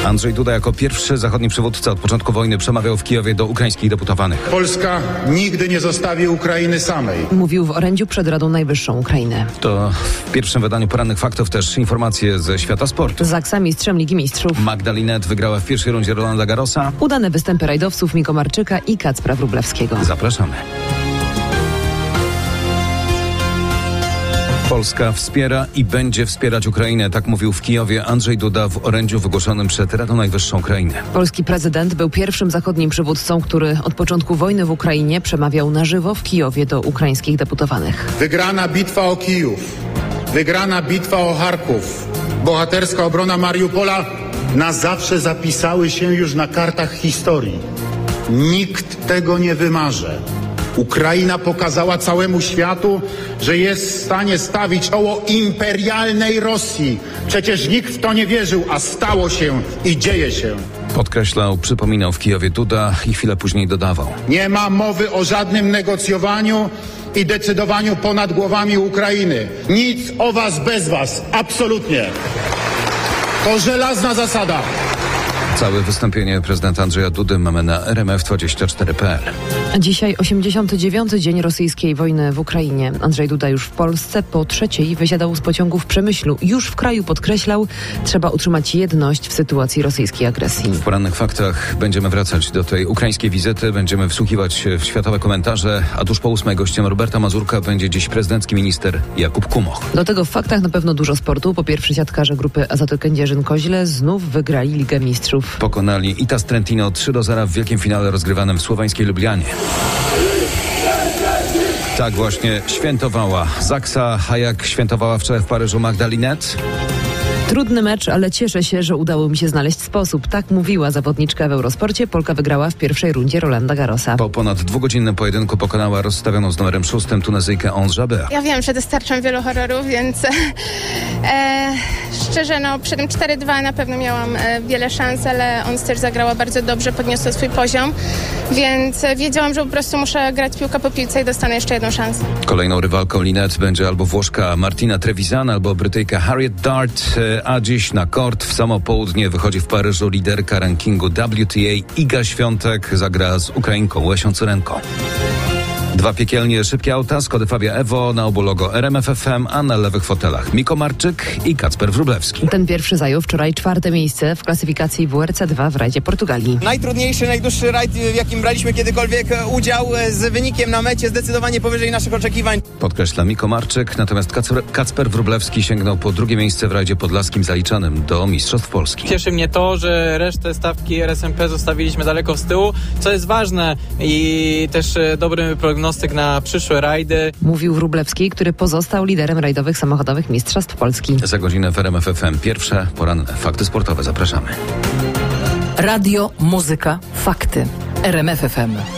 Andrzej Duda jako pierwszy zachodni przywódca od początku wojny przemawiał w Kijowie do ukraińskich deputowanych. Polska nigdy nie zostawi Ukrainy samej. Mówił w orędziu przed Radą Najwyższą Ukrainy. To w pierwszym wydaniu Porannych Faktów też informacje ze świata sportu. Zaksa mistrzem Ligi Mistrzów. Magda Linette wygrała w pierwszej rundzie Rolanda Garrosa. Udane występy rajdowców Mikomarczyka i Kacpra Wróblewskiego. Zapraszamy. Polska wspiera i będzie wspierać Ukrainę. Tak mówił w Kijowie Andrzej Duda w orędziu wygłoszonym przed Radą Najwyższą Ukrainy. Polski prezydent był pierwszym zachodnim przywódcą, który od początku wojny w Ukrainie przemawiał na żywo w Kijowie do ukraińskich deputowanych. Wygrana bitwa o Kijów, wygrana bitwa o Charków, bohaterska obrona Mariupola na zawsze zapisały się już na kartach historii. Nikt tego nie wymarze. Ukraina pokazała całemu światu, że jest w stanie stawić czoło imperialnej Rosji. Przecież nikt w to nie wierzył, a stało się i dzieje się. Podkreślał, przypominał w Kijowie Duda i chwilę później dodawał. Nie ma mowy o żadnym negocjowaniu i decydowaniu ponad głowami Ukrainy. Nic o was bez was. Absolutnie. To żelazna zasada. Całe wystąpienie prezydenta Andrzeja Dudy mamy na rmf24.pl. Dzisiaj 89. dzień rosyjskiej wojny w Ukrainie. Andrzej Duda już w Polsce po trzeciej wysiadał z pociągu w Przemyślu. Już w kraju podkreślał, trzeba utrzymać jedność w sytuacji rosyjskiej agresji. W Porannych Faktach będziemy wracać do tej ukraińskiej wizyty, będziemy wsłuchiwać się w światowe komentarze, a tuż po 8 gościem Roberta Mazurka będzie dziś prezydencki minister Jakub Kumoch. Do tego w faktach na pewno dużo sportu. Po pierwsze siatkarze grupy Azoty Kędzierzyn-Koźle znów wygrali Ligę Mistrzów. Pokonali Itas Trentino 3-0 w wielkim finale rozgrywanym w słoweńskiej Lublianie. Tak właśnie świętowała Zaksa, a jak świętowała wczoraj w Paryżu Magda Linette? Trudny mecz, ale cieszę się, że udało mi się znaleźć sposób. Tak mówiła zawodniczka w Eurosporcie. Polka wygrała w pierwszej rundzie Rolanda Garrosa. Po ponad dwugodzinnym pojedynku pokonała rozstawioną z numerem 6 Tunezyjkę Ons Jabeur. Ja wiem, że dostarczam wielu horrorów, więc szczerze, przy tym 4-2 na pewno miałam wiele szans, ale Ons też zagrała bardzo dobrze, podniosła swój poziom, więc wiedziałam, że po prostu muszę grać piłkę po piłce i dostanę jeszcze jedną szansę. Kolejną rywalką Linette będzie albo Włoszka Martina Trevisan, albo Brytyjka Harriet Dart, a dziś na kort w samo południe wychodzi w Paryżu liderka rankingu WTA Iga Świątek, zagra z Ukrainką Łesią Cyrenką. Dwa piekielnie szybkie auta, Skody Fabia Evo, na obu logo RMF FM, a na lewych fotelach Mikomarczyk i Kacper Wróblewski. Ten pierwszy zajął wczoraj 4. miejsce w klasyfikacji WRC2 w rajdzie Portugalii. Najtrudniejszy, najdłuższy rajd, w jakim braliśmy kiedykolwiek udział, z wynikiem na mecie zdecydowanie powyżej naszych oczekiwań. Podkreśla Mikomarczyk, natomiast Kacper Wróblewski sięgnął po drugie miejsce w rajdzie podlaskim zaliczanym do Mistrzostw Polski. Cieszy mnie to, że resztę stawki RSMP zostawiliśmy daleko z tyłu, co jest ważne i też dobry prognostyk na przyszłe rajdy. Mówił Wróblewski, który pozostał liderem rajdowych samochodowych Mistrzostw Polski. Za godzinę w RMF FM pierwsze poranne fakty sportowe. Zapraszamy. Radio, muzyka, fakty. RMF FM.